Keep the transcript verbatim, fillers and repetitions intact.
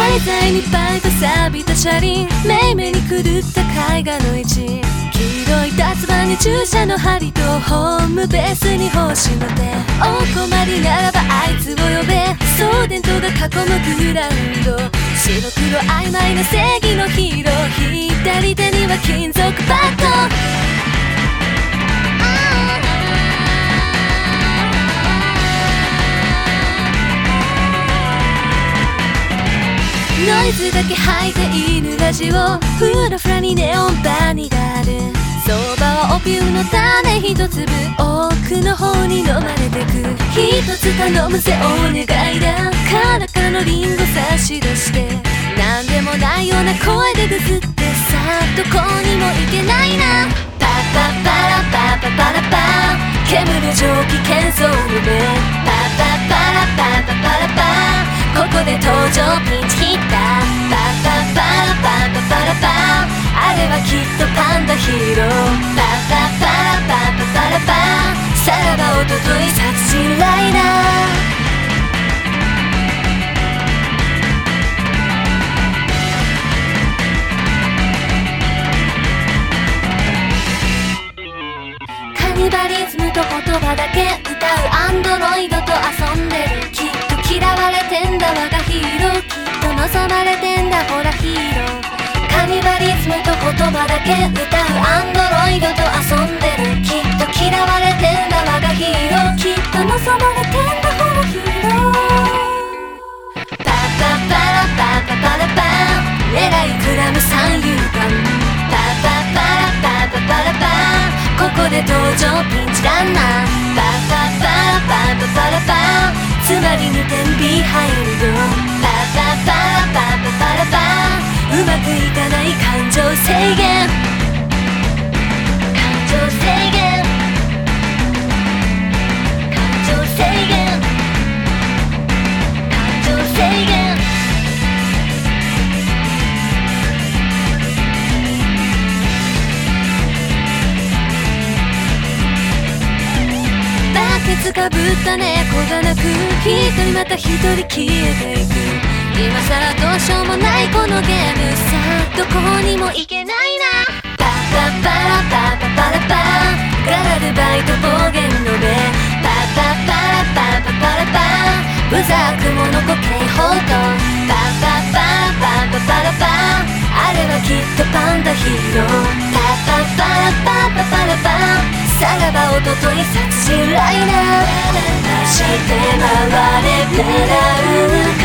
廃材にバイト錆びた車輪、めいめいに狂った絵画の位置、黄色い脱板に注射の針とホームベースに星の手。お困りならばあいつを呼べ、送電灯が囲むグラウンド、白黒曖昧な正義のヒーロー、左手には金属バット。ノイズだけ吐いて犬ラジオ、フラフラにネオンバニがある。相場はオピウムの種一粒、奥の方に飲まれてく。一つ頼むぜお願いだ、カラカラのリンゴ差し出して、なんでもないような声でぐずって、さあどこにも行けないな。パパパラパパパラパ、煙る蒸気喧騒の目。パパパラパパパラパ、ここで登場ピンチヒッター。パパパラパパパラパ、あれはきっとパンダヒーロー。パパパラパパパラパ、さらばおととい殺人ライナー。カニバリズムと言葉だけ歌うアンドロイドと遊んでる。きっと嫌われてんだ我がヒーロー、きっと望まれてんだほらヒーロー。カニバリズムと言葉だけ歌うアンドロイドと遊んでる。きっと嫌われてんだ我がヒーロー、きっと望まれてんだほらヒーロー。パパパラパパパラパ、狙いくらむ三遊間。パパパラパパパラパ、ここで登場ピンチランナー。パパパラパパパラパ、つまりにてんビハインド。パパパラパパパラパ、うまくいかない感情制限。感情制限、感情制限、感情制限。バケツかぶった猫が鳴く、一人また一人消えていく。今さらどうしようもないこのゲーム、さあどこにも行けないな。パパパラパパパラパ、ガラルバイト暴言の目。パパパラパパパラパ、無ザークモノコ警報と。パパパラパパパラパ、あれはきっとパンダヒーロー。パパパラパパパラパ、さらばおととい殺人ライナー。して回れ狙う